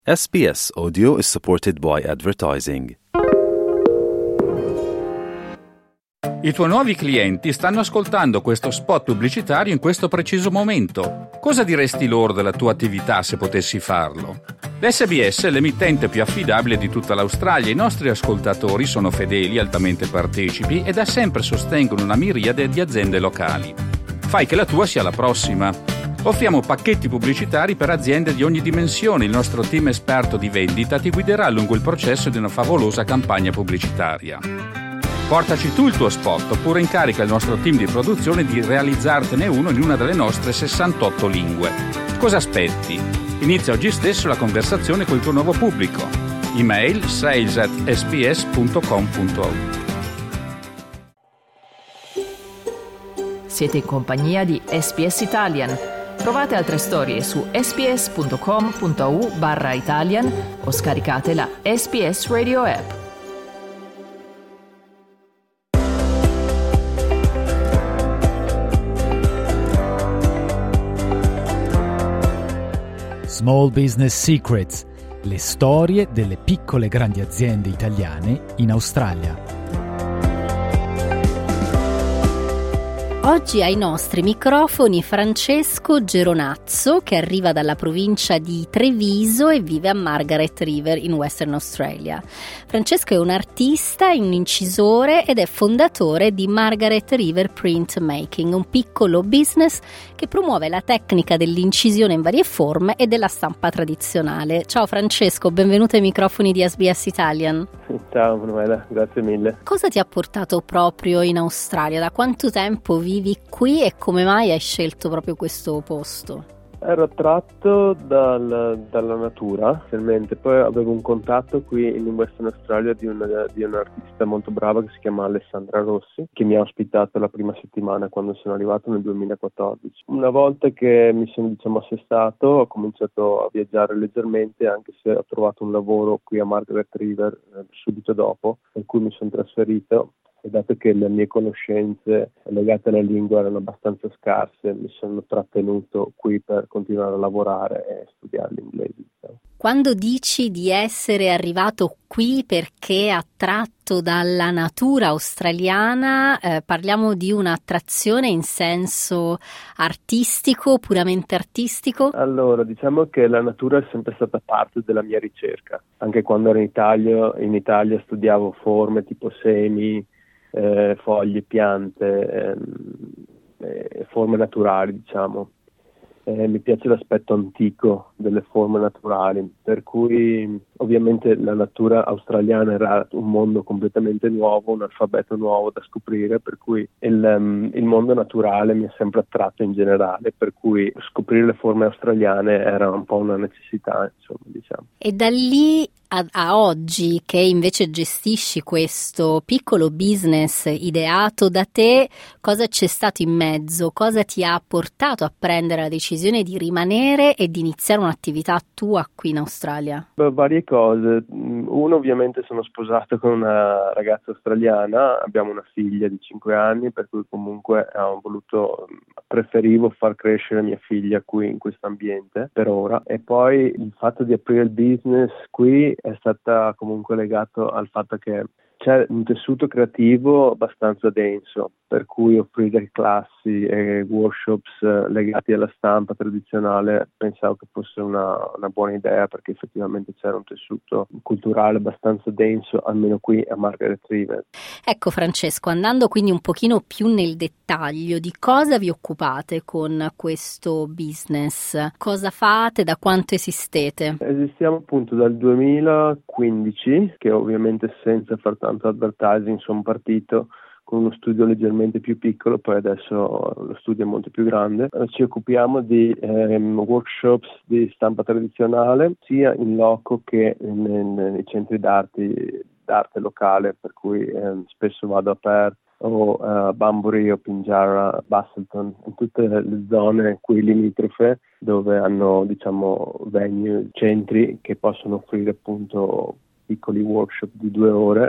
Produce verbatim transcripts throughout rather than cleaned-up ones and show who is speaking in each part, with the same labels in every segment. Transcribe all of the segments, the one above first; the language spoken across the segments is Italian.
Speaker 1: S B S Audio is supported by advertising.
Speaker 2: I tuoi nuovi clienti stanno ascoltando questo spot pubblicitario in questo preciso momento. Cosa diresti loro della tua attività se potessi farlo? L'S B S è l'emittente più affidabile di tutta l'Australia. I nostri ascoltatori sono fedeli, altamente partecipi e da sempre sostengono una miriade di aziende locali. Fai che la tua sia la prossima. Offriamo pacchetti pubblicitari per aziende di ogni dimensione. Il nostro team esperto di vendita ti guiderà lungo il processo di una favolosa campagna pubblicitaria. Portaci tu il tuo spot oppure incarica il nostro team di produzione di realizzartene uno in una delle nostre sessantotto lingue. Cosa aspetti? Inizia oggi stesso la conversazione col tuo nuovo pubblico. Email sales at s b s punto com punto a u.
Speaker 3: Siete in compagnia di S B S Italian. Trovate altre storie su sbs.com.au barra Italian o scaricate la S B S Radio app.
Speaker 4: Small Business Secrets, le storie delle piccole e grandi aziende italiane in Australia.
Speaker 5: Oggi ai nostri microfoni Francesco Geronazzo, che arriva dalla provincia di Treviso e vive a Margaret River in Western Australia. Francesco è un artista, un incisore ed è fondatore di Margaret River Printmaking, un piccolo business che promuove la tecnica dell'incisione in varie forme e della stampa tradizionale. Ciao Francesco, benvenuto ai microfoni di S B S Italian.
Speaker 6: Ciao Manuela, grazie mille.
Speaker 5: Cosa ti ha portato proprio in Australia? Da quanto tempo vivi qui e come mai hai scelto proprio questo posto?
Speaker 6: Ero attratto dal, dalla natura, realmente. Poi avevo un contatto qui in Western Australia di, una, di un'artista molto brava che si chiama Alessandra Rossi, che mi ha ospitato la prima settimana quando sono arrivato nel duemilaquattordici. Una volta che mi sono diciamo assestato, ho cominciato a viaggiare leggermente, anche se ho trovato un lavoro qui a Margaret River eh, subito dopo, per cui mi sono trasferito. E dato che le mie conoscenze legate alla lingua erano abbastanza scarse, mi sono trattenuto qui per continuare a lavorare e studiare l'inglese. Diciamo.
Speaker 5: Quando dici di essere arrivato qui perché attratto dalla natura australiana, eh, parliamo di un'attrazione in senso artistico, puramente artistico?
Speaker 6: Allora, diciamo che la natura è sempre stata parte della mia ricerca. Anche quando ero in Italia, in Italia studiavo forme tipo semi, Eh, foglie, piante, ehm, eh, forme naturali, diciamo. Eh, mi piace l'aspetto antico delle forme naturali, per cui ovviamente la natura australiana era un mondo completamente nuovo, un alfabeto nuovo da scoprire, per cui il, um, il mondo naturale mi ha sempre attratto in generale, per cui scoprire le forme australiane era un po' una necessità, insomma, diciamo.
Speaker 5: E da lì a, a oggi, che invece gestisci questo piccolo business ideato da te, cosa c'è stato in mezzo? Cosa ti ha portato a prendere la decisione di rimanere e di iniziare un'attività tua qui in Australia?
Speaker 6: Beh, varie cose. Uno, ovviamente sono sposato con una ragazza australiana, abbiamo una figlia di cinque anni, per cui comunque ho voluto, preferivo far crescere mia figlia qui in questo ambiente per ora. E poi il fatto di aprire il business qui è stata comunque legato al fatto che c'è un tessuto creativo abbastanza denso, per cui offrire classi e workshops legati alla stampa tradizionale pensavo che fosse una, una buona idea, perché effettivamente c'era un tessuto culturale abbastanza denso, almeno qui a Margaret River.
Speaker 5: Ecco Francesco, andando quindi un pochino più nel dettaglio, di cosa vi occupate con questo business? Cosa fate? Da quanto esistete?
Speaker 6: Esistiamo appunto dal duemilaquindici, che ovviamente senza far tanto advertising sono partito con uno studio leggermente più piccolo, poi adesso lo studio è molto più grande. Ci occupiamo di ehm, workshops di stampa tradizionale, sia in loco che nei, nei centri d'arte, d'arte locale, per cui ehm, spesso vado a Perth o a Banbury o Pinjarra, Busselton, in tutte le zone qui limitrofe dove hanno diciamo venue, centri che possono offrire appunto piccoli workshop di due ore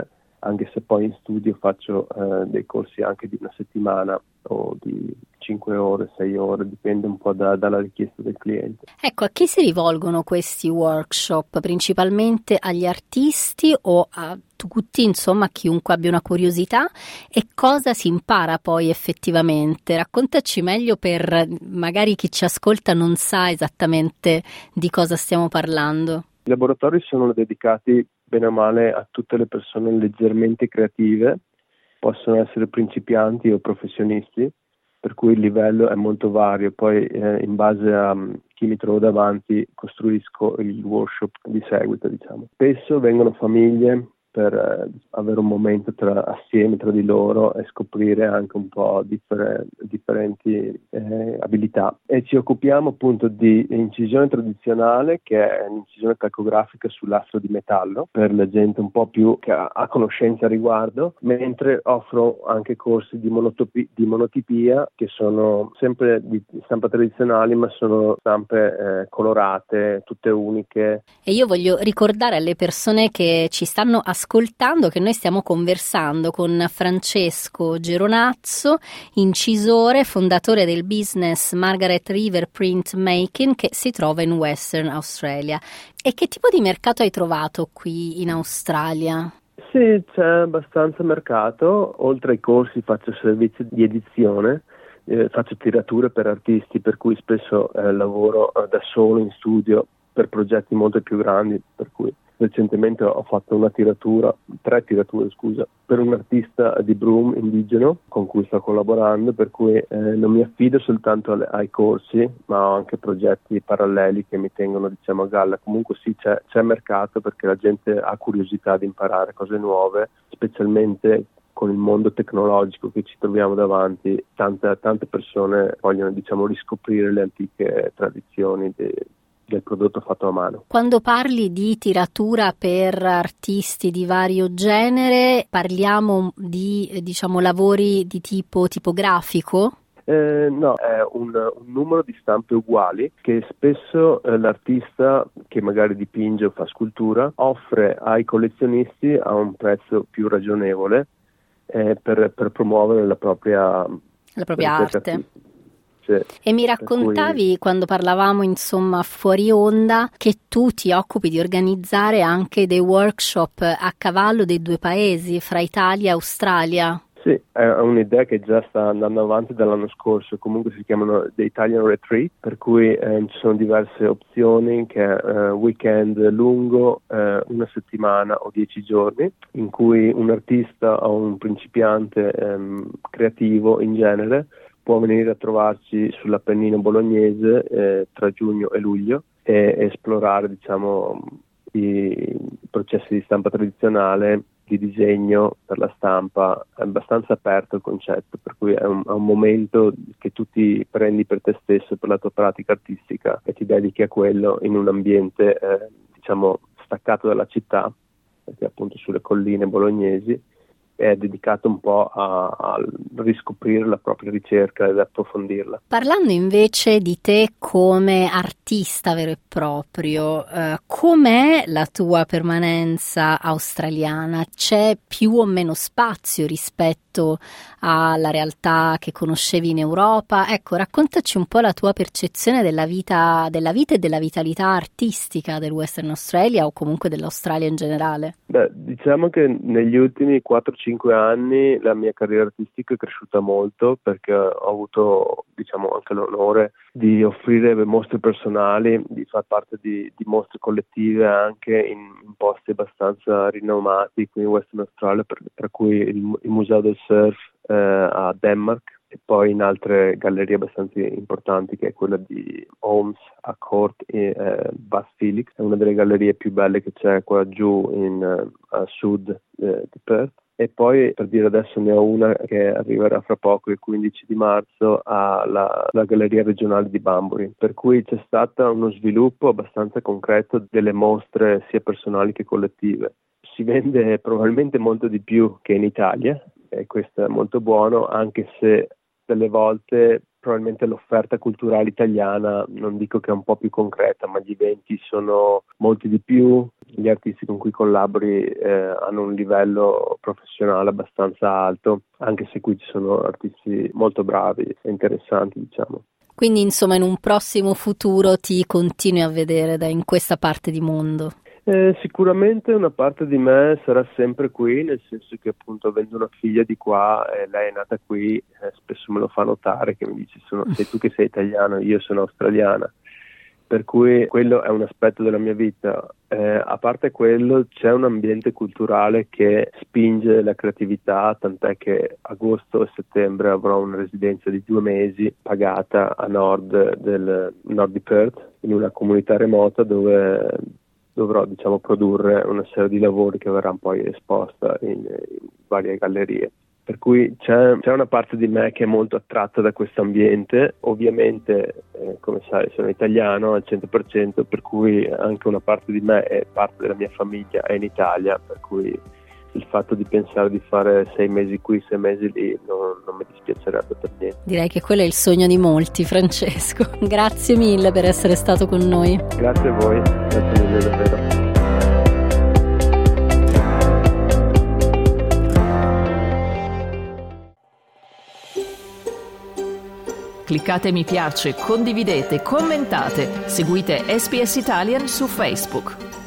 Speaker 6: anche se poi in studio faccio eh, dei corsi anche di una settimana o di cinque ore, sei ore, dipende un po' da, dalla richiesta del cliente.
Speaker 5: Ecco, a chi si rivolgono questi workshop? Principalmente agli artisti o a tutti, insomma, a chiunque abbia una curiosità? E cosa si impara poi effettivamente? Raccontaci meglio, per magari chi ci ascolta non sa esattamente di cosa stiamo parlando.
Speaker 6: I laboratori sono dedicati bene o male a tutte le persone leggermente creative, possono essere principianti o professionisti, per cui il livello è molto vario. Poi eh, in base a um, chi mi trovo davanti costruisco il workshop di seguito, diciamo. Spesso vengono famiglie per eh, avere un momento tra, assieme tra di loro e scoprire anche un po' differ- differenti eh, abilità. E ci occupiamo appunto di incisione tradizionale, che è un'incisione calcografica sul lastre di metallo, per la gente un po' più che ha, ha conoscenza a riguardo, mentre offro anche corsi di, monotopi- di monotipia, che sono sempre di stampa tradizionali, ma sono stampe eh, colorate, tutte uniche.
Speaker 5: E io voglio ricordare alle persone che ci stanno ascoltando ascoltando che noi stiamo conversando con Francesco Geronazzo, incisore, fondatore del business Margaret River Printmaking, che si trova in Western Australia. E che tipo di mercato hai trovato qui in Australia?
Speaker 6: Sì, c'è abbastanza mercato. Oltre ai corsi faccio servizi di edizione, eh, faccio tirature per artisti, per cui spesso eh, lavoro eh, da solo in studio per progetti molto più grandi, per cui recentemente ho fatto una tiratura, tre tirature scusa, per un artista di Broome indigeno con cui sto collaborando, per cui eh, non mi affido soltanto alle, ai corsi, ma ho anche progetti paralleli che mi tengono, diciamo, a galla. Comunque sì, c'è, c'è mercato, perché la gente ha curiosità di imparare cose nuove, specialmente con il mondo tecnologico che ci troviamo davanti. Tante, tante persone vogliono, diciamo, riscoprire le antiche tradizioni de, del prodotto fatto a mano.
Speaker 5: Quando parli di tiratura per artisti di vario genere, parliamo di, diciamo, lavori di tipo tipografico?
Speaker 6: Eh, no, è un, un numero di stampe uguali che spesso eh, l'artista, che magari dipinge o fa scultura, offre ai collezionisti a un prezzo più ragionevole eh, per, per promuovere la propria,
Speaker 5: la propria arte. Artistica.
Speaker 6: Sì,
Speaker 5: e mi raccontavi cui... quando parlavamo insomma fuori onda che tu ti occupi di organizzare anche dei workshop a cavallo dei due paesi, fra Italia e Australia.
Speaker 6: Sì, è un'idea che già sta andando avanti dall'anno scorso. Comunque si chiamano The Italian Retreat, per cui eh, ci sono diverse opzioni, che è eh, weekend lungo, eh, una settimana o dieci giorni, in cui un artista o un principiante ehm, creativo in genere può venire a trovarci sull'Appennino bolognese eh, tra giugno e luglio e esplorare, diciamo, i processi di stampa tradizionale, di disegno per la stampa. È abbastanza aperto il concetto, per cui è un, è un momento che tu ti prendi per te stesso, per la tua pratica artistica, e ti dedichi a quello in un ambiente eh, diciamo staccato dalla città, perché appunto sulle colline bolognesi, è dedicato un po' a, a riscoprire la propria ricerca ed approfondirla.
Speaker 5: Parlando invece di te come artista vero e proprio, eh, com'è la tua permanenza australiana? C'è più o meno spazio rispetto alla realtà che conoscevi in Europa? Ecco, raccontaci un po' la tua percezione della vita, della vita e della vitalità artistica del Western Australia o comunque dell'Australia in generale.
Speaker 6: Beh, diciamo che negli ultimi quattro cinque anni la mia carriera artistica è cresciuta molto, perché ho avuto, diciamo, anche l'onore di offrire mostre personali, di far parte di, di mostre collettive anche in, in posti abbastanza rinomati qui in Western Australia, per, tra cui il, il Museo del Surf eh, a Denmark, e poi in altre gallerie abbastanza importanti, che è quella di Holmes a Court e eh, Bass Felix, è una delle gallerie più belle che c'è qua giù in, uh, a sud eh, di Perth. E poi, per dire, adesso ne ho una che arriverà fra poco, il quindici di marzo, alla la Galleria Regionale di Banbury, per cui c'è stato uno sviluppo abbastanza concreto delle mostre sia personali che collettive. Si vende probabilmente molto di più che in Italia, e questo è molto buono, anche se delle volte probabilmente l'offerta culturale italiana, non dico che è un po' più concreta, ma gli eventi sono molti di più, gli artisti con cui collabori eh, hanno un livello professionale abbastanza alto, anche se qui ci sono artisti molto bravi e interessanti, diciamo.
Speaker 5: Quindi insomma in un prossimo futuro ti continui a vedere da in questa parte di mondo?
Speaker 6: Eh, sicuramente una parte di me sarà sempre qui, nel senso che appunto avendo una figlia di qua e eh, lei è nata qui, eh, spesso me lo fa notare, che mi dice sono, sei tu che sei italiano, io sono australiana, per cui quello è un aspetto della mia vita. Eh, a parte quello c'è un ambiente culturale che spinge la creatività, tant'è che agosto e settembre avrò una residenza di due mesi pagata a nord del nord di Perth, in una comunità remota dove dovrò diciamo produrre una serie di lavori che verranno poi esposta in, in varie gallerie. Per cui c'è, c'è una parte di me che è molto attratta da questo ambiente, ovviamente eh, come sai sono italiano al cento per cento, per cui anche una parte di me e parte della mia famiglia è in Italia, per cui il fatto di pensare di fare sei mesi qui, sei mesi lì non, non mi dispiacerebbe per niente.
Speaker 5: Direi che quello è il sogno di molti, Francesco. Grazie mille per essere stato con noi.
Speaker 6: Grazie a voi, grazie mille davvero.
Speaker 3: Cliccate mi piace, condividete, commentate, seguite S B S Italian su Facebook.